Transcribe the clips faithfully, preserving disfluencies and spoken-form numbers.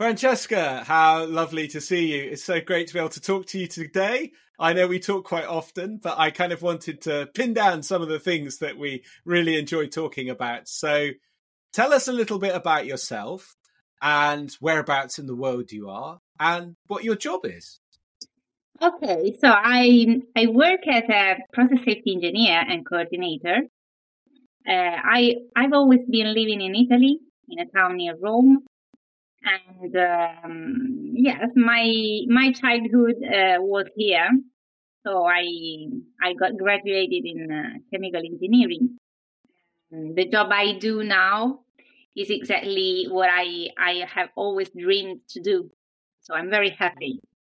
Francesca, how lovely to see you. It's so great to be able to talk to you today. I know we talk quite often, but I kind of wanted to pin down some of the things that we really enjoy talking about. So tell us a little bit about yourself and whereabouts in the world you are and what your job is. Okay, so I I work as a process safety engineer and coordinator. Uh, I I've always been living in Italy, in a town near Rome, and um, yes, my my childhood uh, was here. So I I got graduated in uh, chemical engineering. And the job I do now is exactly what I I have always dreamed to do. So I'm very happy.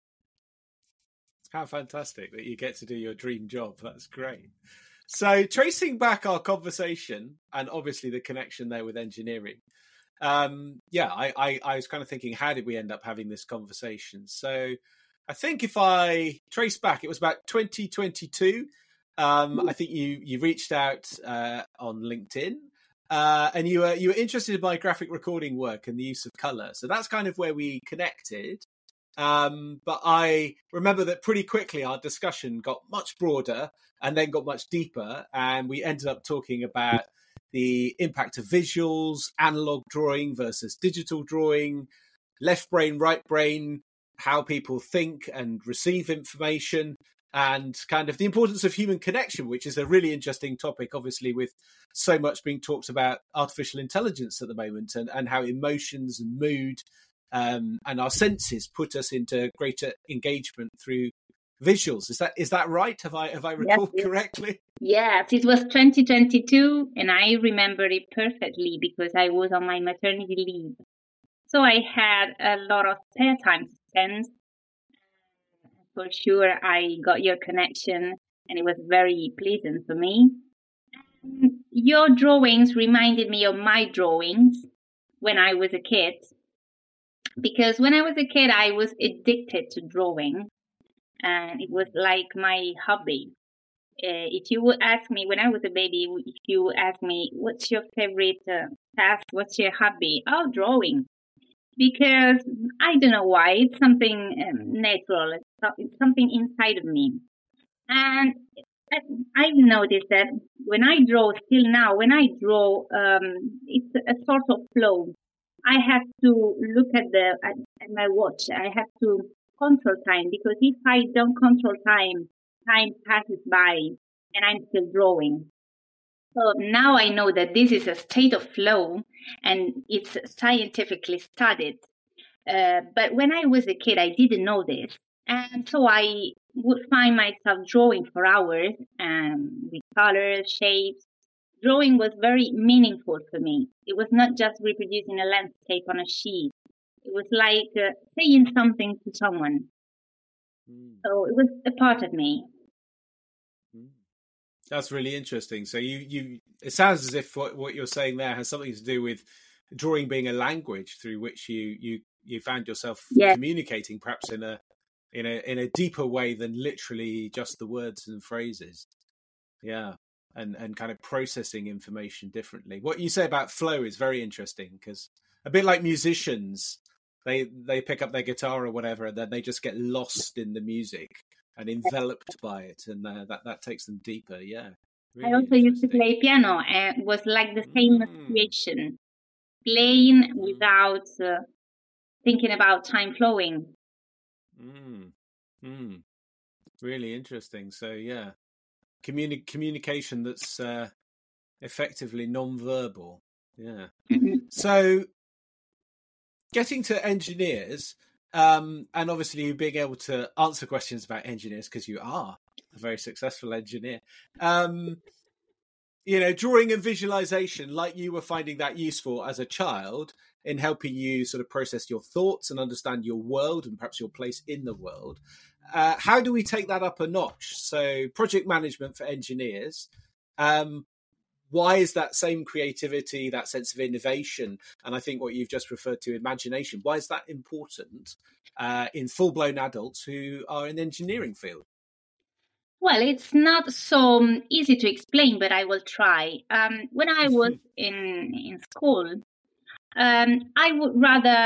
How fantastic that you get to do your dream job. That's great. So tracing back our conversation and obviously the connection there with engineering. Um, yeah, I, I, I was kind of thinking, how did we end up having this conversation? So I think if I trace back, it was about twenty twenty-two. Um, I think you you reached out uh, on LinkedIn uh, and you were, you were interested in my graphic recording work and the use of colour. So that's kind of where we connected. Um, but I remember that pretty quickly our discussion got much broader and then got much deeper. And we ended up talking about the impact of visuals, analog drawing versus digital drawing, left brain, right brain, how people think and receive information, and kind of the importance of human connection, which is a really interesting topic, obviously, with so much being talked about artificial intelligence at the moment and, and how emotions and mood Um, and our senses put us into greater engagement through visuals. Is that is that right? Have I have I recalled Yes, correctly? Yes, it was twenty twenty-two, and I remember it perfectly because I was on my maternity leave. So I had a lot of spare time to spend. For sure, I got your connection, and it was very pleasant for me. Your drawings reminded me of my drawings when I was a kid. Because when I was a kid, I was addicted to drawing, and it was like my hobby. Uh, if you would ask me when I was a baby, if you would ask me, what's your favorite uh, task? What's your hobby? Oh, drawing. Because I don't know why. It's something um, natural. It's, it's something inside of me. And I've noticed that when I draw, still now, when I draw, um, it's a sort of flow. I have to look at the at, at my watch. I have to control time, because if I don't control time, time passes by and I'm still drawing. So now I know that this is a state of flow and it's scientifically studied. Uh, but when I was a kid, I didn't know this. And so I would find myself drawing for hours um, with colors, shapes. Drawing was very meaningful for me. It was not just reproducing a landscape on a sheet. It was like uh, saying something to someone. Mm. So it was a part of me. That's really interesting. So you, you, it sounds as if what, what you're saying there has something to do with drawing being a language through which you, you, you found yourself yes. communicating, perhaps in a, in a, in a deeper way than literally just the words and phrases. Yeah. And, and kind of processing information differently. What you say about flow is very interesting, because a bit like musicians, they, they pick up their guitar or whatever, and then they just get lost in the music and enveloped by it, and uh, that that takes them deeper. Yeah. Really I also used to play piano, and it was like the same mm. situation, playing mm. without uh, thinking about time flowing. Mm. Mm. Really interesting. So yeah, Communi- communication that's uh, effectively non-verbal. Yeah. Mm-hmm. So getting to engineers. Um, and obviously you being able to answer questions about engineers, because you are a very successful engineer. Um, you know, drawing and visualization, like you were finding that useful as a child in helping you sort of process your thoughts and understand your world and perhaps your place in the world. Uh, how do we take that up a notch? So project management for engineers. Um, Why is that same creativity, that sense of innovation, and I think what you've just referred to, imagination, why is that important uh, in full-blown adults who are in the engineering field? Well, it's not so easy to explain, but I will try. Um, when I was in, in school, um, I would rather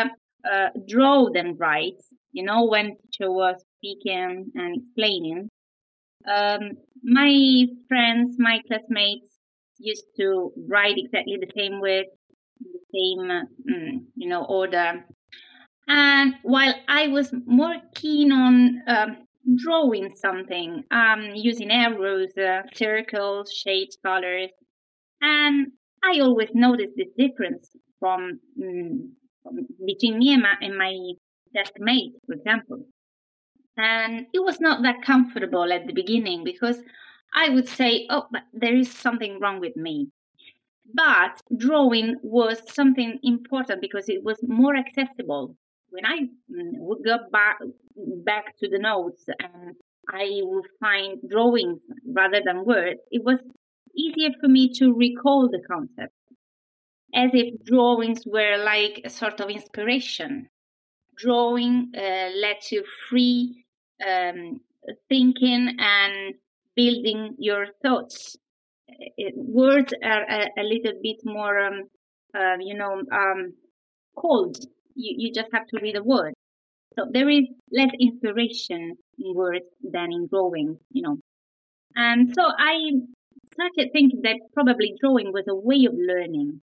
uh, draw than write. You know, when teacher was speaking and explaining, um, my friends, my classmates used to write exactly the same words, the same, uh, you know, order. And while I was more keen on um, drawing something, um, using arrows, uh, circles, shapes, colors, and I always noticed this difference from, um, from between me and my, and my desk mate, for example. And it was not that comfortable at the beginning because I would say, oh, but there is something wrong with me. But drawing was something important because it was more accessible. When I would go back, back to the notes and I would find drawings rather than words, it was easier for me to recall the concept, as if drawings were like a sort of inspiration. Drawing uh, lets you free um, thinking and building your thoughts. It, words are a, a little bit more, um, uh, you know, um, cold. You, you just have to read a word. So there is less inspiration in words than in drawing, you know. And so I started thinking that probably drawing was a way of learning,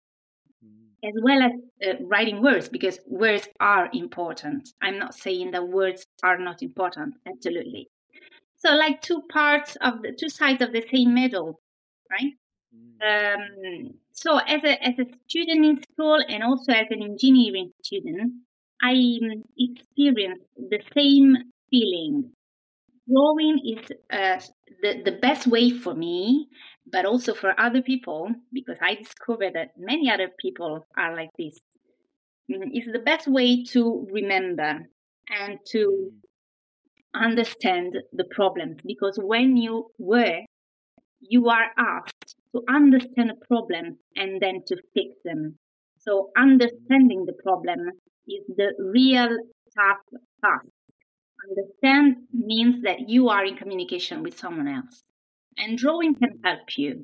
as well as uh, writing words, because words are important. I'm not saying that words are not important, absolutely. So like two parts of the two sides of the same medal, right? Um, so as a as a student in school and also as an engineering student, I um, experienced the same feeling. Drawing is uh, the, the best way for me, but also for other people, because I discovered that many other people are like this. It's the best way to remember and to understand the problems, because when you work, you are asked to understand a problem and then to fix them. So understanding the problem is the real tough task. Understand means that you are in communication with someone else, and drawing can help you.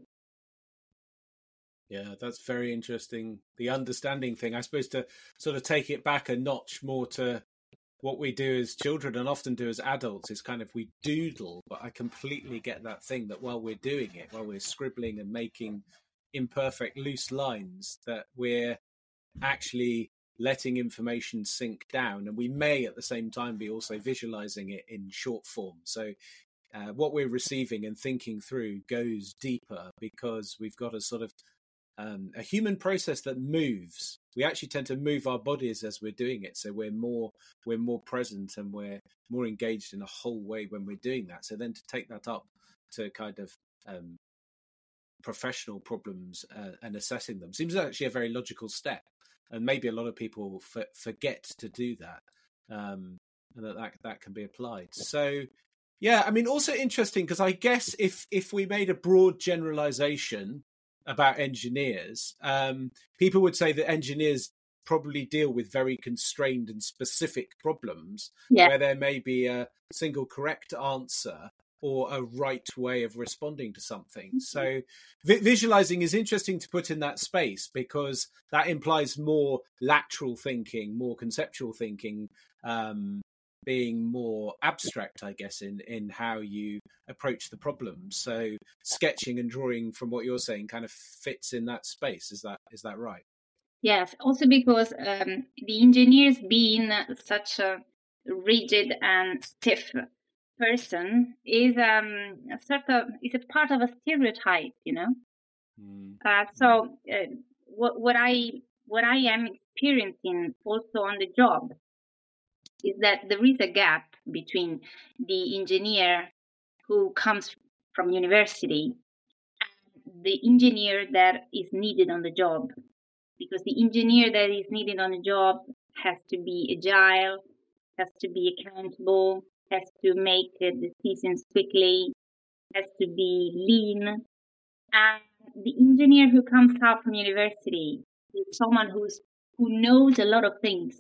Yeah, that's very interesting. The understanding thing, I suppose, to sort of take it back a notch more to what we do as children and often do as adults is kind of we doodle, but I completely get that thing that while we're doing it, while we're scribbling and making imperfect loose lines, that we're actually letting information sink down, and we may at the same time be also visualizing it in short form. So uh, what we're receiving and thinking through goes deeper because we've got a sort of um, a human process that moves. We actually tend to move our bodies as we're doing it, so we're more we're more present and we're more engaged in a whole way when we're doing that. So then to take that up to kind of um, professional problems uh, and assessing them seems actually a very logical step, and maybe a lot of people f- forget to do that, um, and that, that that can be applied. So yeah, I mean, also interesting because I guess if if we made a broad generalization about engineers, um, people would say that engineers probably deal with very constrained and specific problems, yeah, where there may be a single correct answer or a right way of responding to something. Mm-hmm. So vi- visualizing is interesting to put in that space because that implies more lateral thinking, more conceptual thinking, um, being more abstract, I guess, in, in how you approach the problem. So sketching and drawing, from what you're saying, kind of fits in that space. Is that is that right? Yes, also because um, the engineers being such a rigid and stiff person is um, a sort of is a part of a stereotype, you know. Mm. Uh, so uh, what what I what I am experiencing also on the job is that there is a gap between the engineer who comes from university and the engineer that is needed on the job. Because the engineer that is needed on the job has to be agile, has to be accountable, has to make decisions quickly, has to be lean. And the engineer who comes out from university is someone who's who knows a lot of things,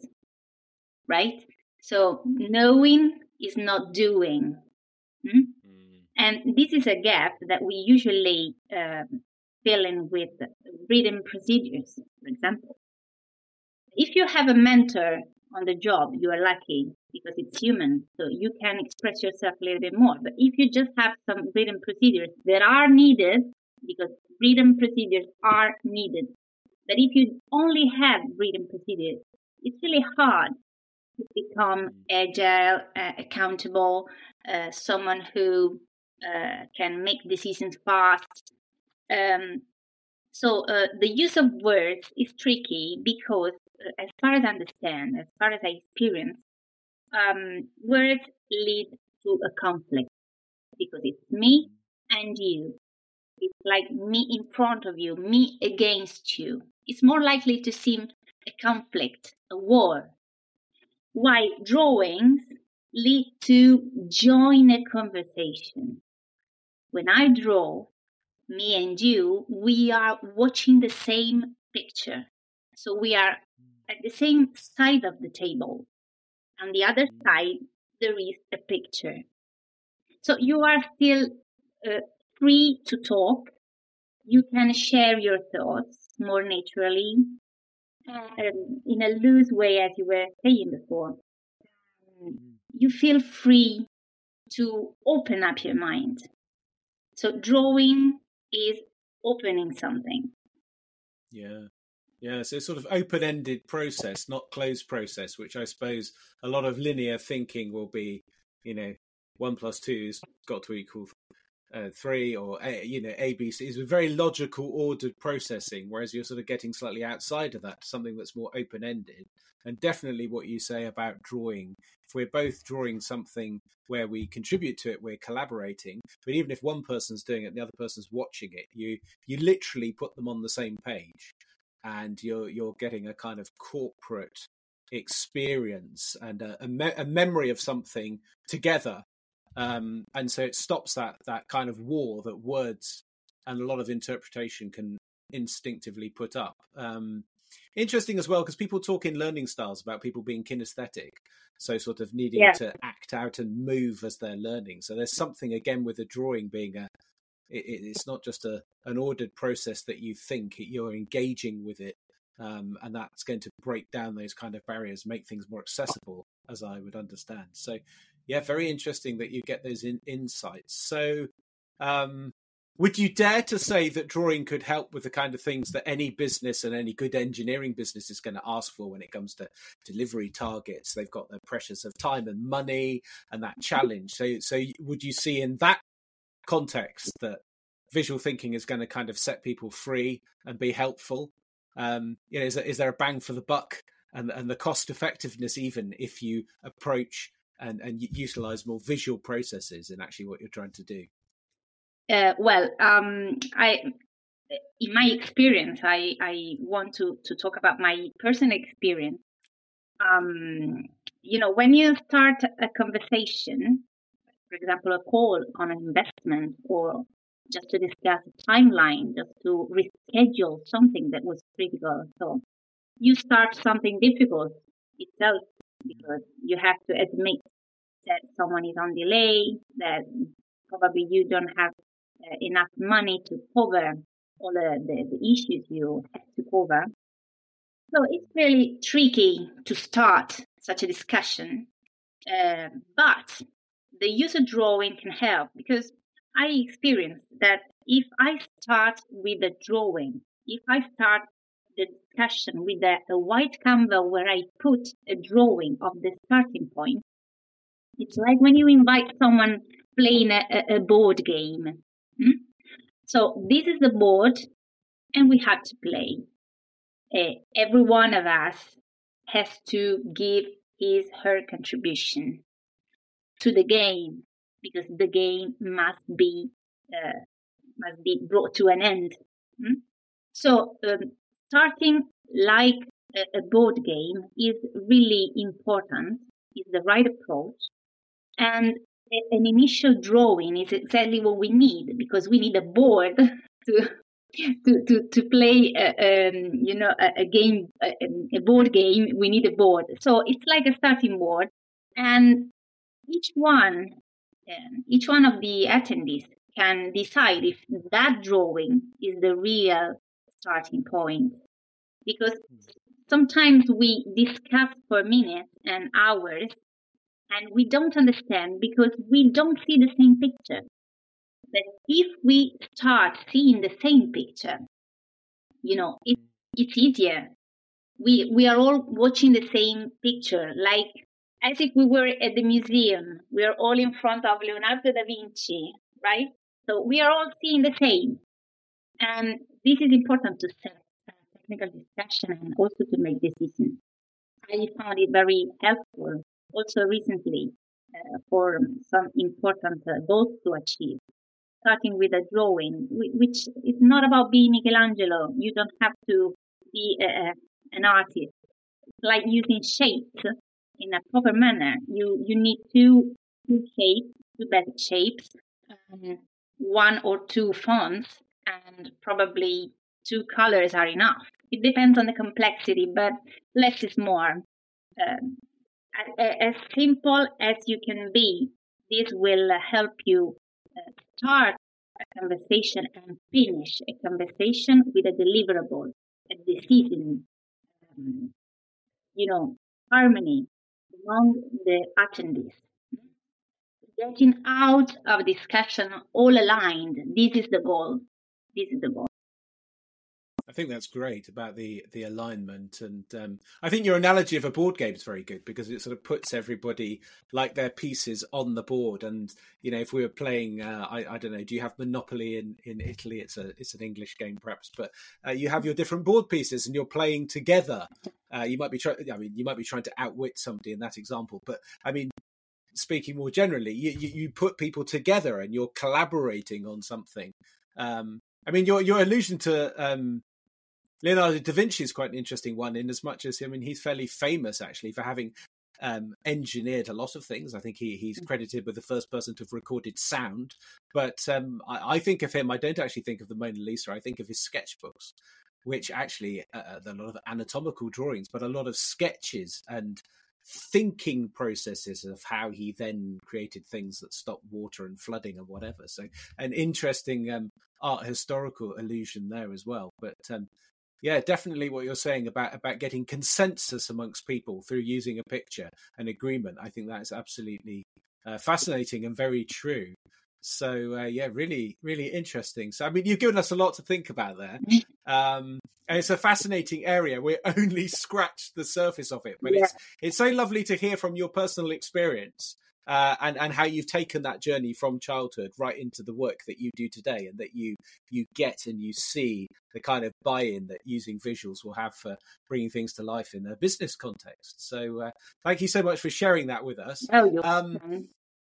right? So knowing is not doing. Hmm? Mm. And this is a gap that we usually uh, fill in with written procedures, for example. If you have a mentor on the job, you are lucky because it's human, so you can express yourself a little bit more. But if you just have some written procedures that are needed, because written procedures are needed, but if you only have written procedures, it's really hard to become agile, uh, accountable, uh, someone who uh, can make decisions fast. Um, so uh, the use of words is tricky because, uh, as far as I understand, as far as I experience, um, words lead to a conflict because it's me and you. It's like me in front of you, me against you. It's more likely to seem a conflict, a war. Why drawings lead to join a conversation. When I draw, me and you, we are watching the same picture. So we are at the same side of the table. On the other side, there is a picture. So you are still uh, free to talk. You can share your thoughts more naturally, um, in a loose way, as you were saying before. Um, you feel free to open up your mind. So drawing is opening something. Yeah. Yeah, so it's sort of open-ended process, not closed process, which I suppose a lot of linear thinking will be, you know, one plus two's got to equal uh, three, or, a, you know, A, B, C. It's a very logical, ordered processing, whereas you're sort of getting slightly outside of that, something that's more open-ended. And definitely what you say about drawing, if we're both drawing something where we contribute to it, we're collaborating, but even if one person's doing it and the other person's watching it, you you literally put them on the same page. And you're you're getting a kind of corporate experience and a, a, me- a memory of something together, um, and so it stops that that kind of war that words and a lot of interpretation can instinctively put up. Um, interesting as well, because people talk in learning styles about people being kinesthetic, so sort of needing yeah. to act out and move as they're learning. So there's something again with the drawing being a It, it's not just a an ordered process that you think, you're engaging with it, um, and that's going to break down those kind of barriers, make things more accessible, as I would understand. So, yeah, very interesting that you get those in, insights. So, um, would you dare to say that drawing could help with the kind of things that any business and any good engineering business is going to ask for when it comes to delivery targets? They've got the pressures of time and money and that challenge. So, so would you see in that context that visual thinking is going to kind of set people free and be helpful? Um, you know, is there, is there a bang for the buck and, and the cost effectiveness, even if you approach and, and utilize more visual processes in actually what you're trying to do? Uh, well, um, I, in my experience, I, I want to, to talk about my personal experience. Um, you know, when you start a conversation, for example, a call on an investment, or just to discuss a timeline, just to reschedule something that was critical. So you start something difficult itself because you have to admit that someone is on delay, that probably you don't have uh, enough money to cover all the, the, the issues you have to cover. So it's really tricky to start such a discussion, uh, but the user drawing can help, because I experienced that if I start with a drawing, if I start the discussion with a, a white canvas where I put a drawing of the starting point, it's like when you invite someone playing a, a board game. Hmm? So this is the board, and we have to play. Uh, every one of us has to give his, her contribution to the game, because the game must be uh, must be brought to an end. Hmm? So um, starting like a, a board game is really important, is the right approach. And a, an initial drawing is exactly what we need, because we need a board to to to, to play a, um, you know a, a game, a, a board game. We need a board. So it's like a starting board, and each one um, each one of the attendees can decide if that drawing is the real starting point. Because sometimes we discuss for minutes and hours and we don't understand because we don't see the same picture. But if we start seeing the same picture, you know, it, it's easier. We we are all watching the same picture, like as if we were at the museum. We are all in front of Leonardo da Vinci, right? So we are all seeing the same. And this is important to set technical discussion and also to make decisions. I found it very helpful also recently uh, for some important uh, goals to achieve. Starting with a drawing, which is not about being Michelangelo. You don't have to be a, an artist. Like using shapes in a proper manner. You you need two two shapes, two basic shapes, um, one or two fonts, and probably two colors are enough. It depends on the complexity, but less is more. Um, as simple as you can be, this will help you uh, start a conversation and finish a conversation with a deliverable, a decision, um, you know, harmony among the attendees. Getting out of discussion all aligned. This is the goal. This is the goal. I think that's great about the the alignment, and um, I think your analogy of a board game is very good because it sort of puts everybody like their pieces on the board. And you know, if we were playing, uh, I, I don't know, do you have Monopoly in, in Italy? It's a it's an English game perhaps, but uh, you have your different board pieces and you're playing together. Uh, you might be trying, I mean, you might be trying to outwit somebody in that example, but I mean, speaking more generally, you you, you put people together and you're collaborating on something. Um, I mean, your your allusion to um, Leonardo da Vinci is quite an interesting one, in as much as, I mean, he's fairly famous actually for having um, engineered a lot of things. I think he, he's credited with the first person to have recorded sound. But um, I, I think of him, I don't actually think of the Mona Lisa, I think of his sketchbooks, which actually, uh, a lot of anatomical drawings, but a lot of sketches and thinking processes of how he then created things that stop water and flooding and whatever. So an interesting um, art historical allusion there as well. But um, yeah, definitely what you're saying about, about getting consensus amongst people through using a picture and agreement. I think that's absolutely uh, fascinating and very true. So uh, yeah, really, really interesting. So I mean, you've given us a lot to think about there, um, and it's a fascinating area. We're only scratched the surface of it, but yeah. it's it's so lovely to hear from your personal experience uh, and and how you've taken that journey from childhood right into the work that you do today, and that you you get and you see the kind of buy-in that using visuals will have for bringing things to life in a business context. So uh, thank you so much for sharing that with us. Oh, you're um, welcome.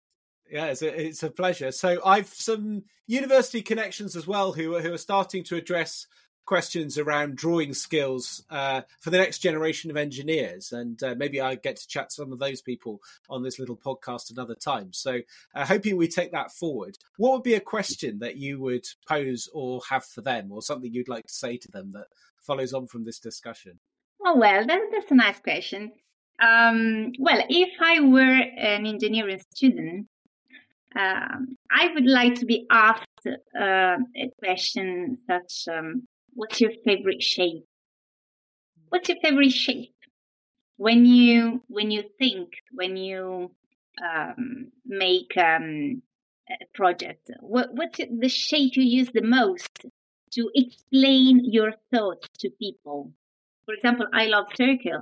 Yeah, it's a, it's a pleasure. So I've some university connections as well who, who are starting to address questions around drawing skills uh, for the next generation of engineers. And uh, maybe I get to chat to some of those people on this little podcast another time. So uh, hoping we take that forward. What would be a question that you would pose or have for them, or something you'd like to say to them that follows on from this discussion? Oh, well, that, that's a nice question. Um, well, if I were an engineering student, Um, I would like to be asked uh, a question such, um, what's your favorite shape? What's your favorite shape? When you when you think, when you um, make um, a project, what, what's the shape you use the most to explain your thoughts to people? For example, I love circles.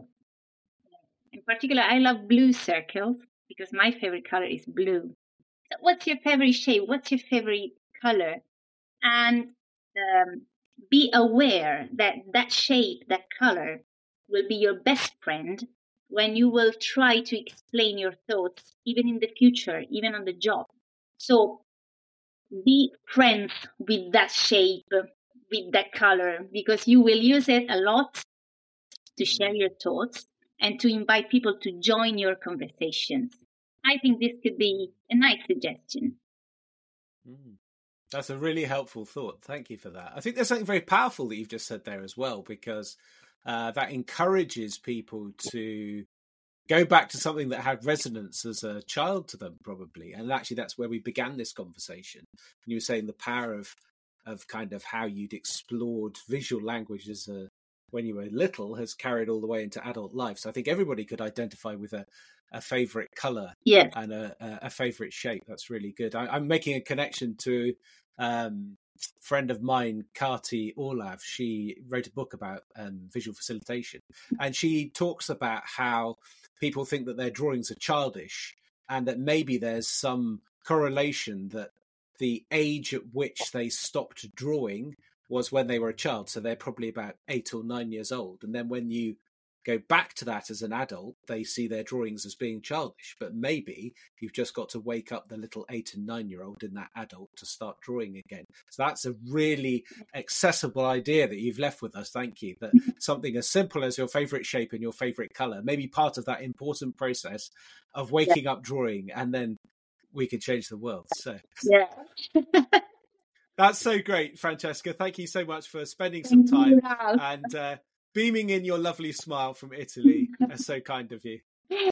In particular, I love blue circles because my favorite color is blue. What's your favorite shape? What's your favorite color? And um, be aware that that shape, that color, will be your best friend when you will try to explain your thoughts, even in the future, even on the job. So be friends with that shape, with that color, because you will use it a lot to share your thoughts and to invite people to join your conversations. I think this could be a nice suggestion. Mm. That's a really helpful thought. Thank you for that. I think there's something very powerful that you've just said there as well, because uh, that encourages people to go back to something that had resonance as a child to them, probably. And actually, that's where we began this conversation. And you were saying the power of of kind of how you'd explored visual language as a when you were little has carried all the way into adult life. So I think everybody could identify with a, a favorite color yes. and a, a, a favorite shape. That's really good. I, I'm making a connection to um, a friend of mine, Kati Orlav. She wrote a book about um, visual facilitation, and she talks about how people think that their drawings are childish and that maybe there's some correlation that the age at which they stopped drawing was when they were a child. So they're probably about eight or nine years old. And then when you go back to that as an adult, they see their drawings as being childish. But maybe you've just got to wake up the little eight and nine year old in that adult to start drawing again. So that's a really accessible idea that you've left with us. Thank you. That something as simple as your favorite shape and your favorite color may be part of that important process of waking yeah. up drawing, and then we can change the world. So yeah. That's so great, Francesca. Thank you so much for spending some time and uh, beaming in your lovely smile from Italy. That's so kind of you.